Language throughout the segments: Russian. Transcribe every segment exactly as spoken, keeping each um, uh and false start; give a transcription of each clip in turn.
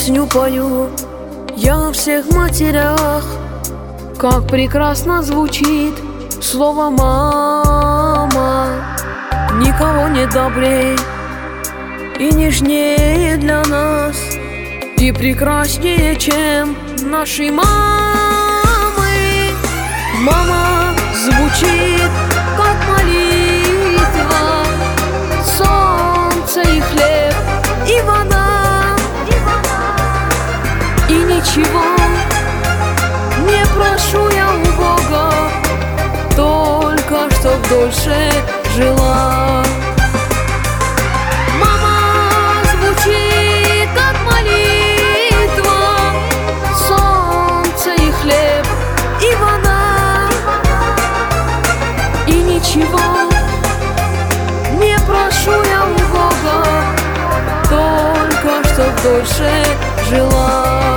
песню пою я о всех матерях, как прекрасно звучит слово «мама». Никого не добрей и нежнее для нас, и прекраснее, чем наши мамы. Мама звучит, как молитва, солнце и хлеб, и вода, и ничего не прошу я у Бога, только чтоб дольше жила. Мама звучит, как молитва, солнце и хлеб, и вода, и ничего не прошу я у Бога, только чтоб дольше жила.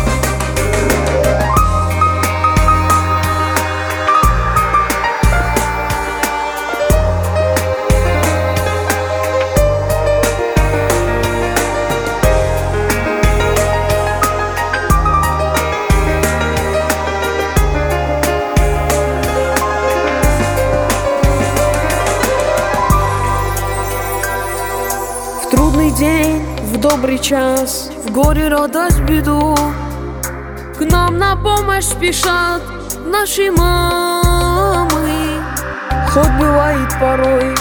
В трудный день, в добрый час, в горе, радость, беду, к нам на помощь спешат наши мамы. Хоть бывает порой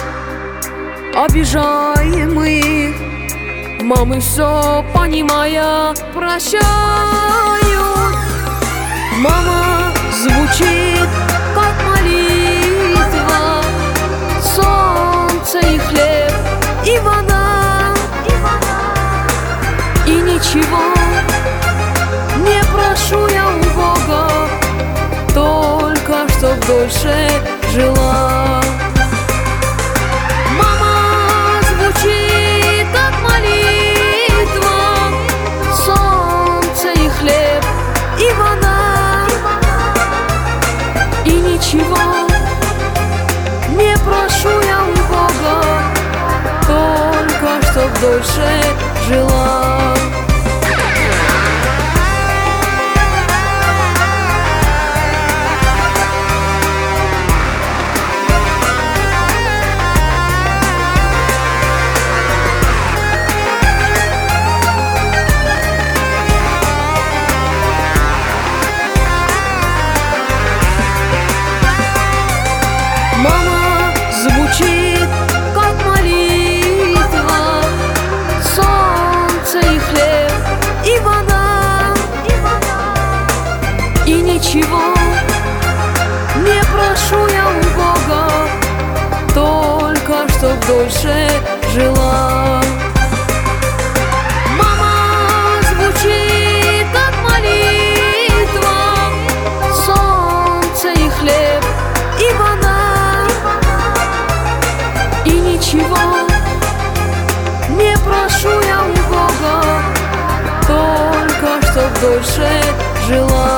обижаем их, мамы все понимая прощают. Мама звучит, как молитва, солнце и хлеб, и вода, и ничего не прошу я у Бога, только чтоб дольше жила. Мама звучит, как молитва, солнце и хлеб, и вода, и ничего не прошу я у Бога, только чтоб дольше жила. Мама звучит, как молитва, солнце и хлеб, и вода, и ничего не прошу я у Бога, только чтоб дольше жила. Мама звучит, как молитва, солнце и хлеб, и вода, и ничего не прошу я у Бога, только чтоб дольше жила.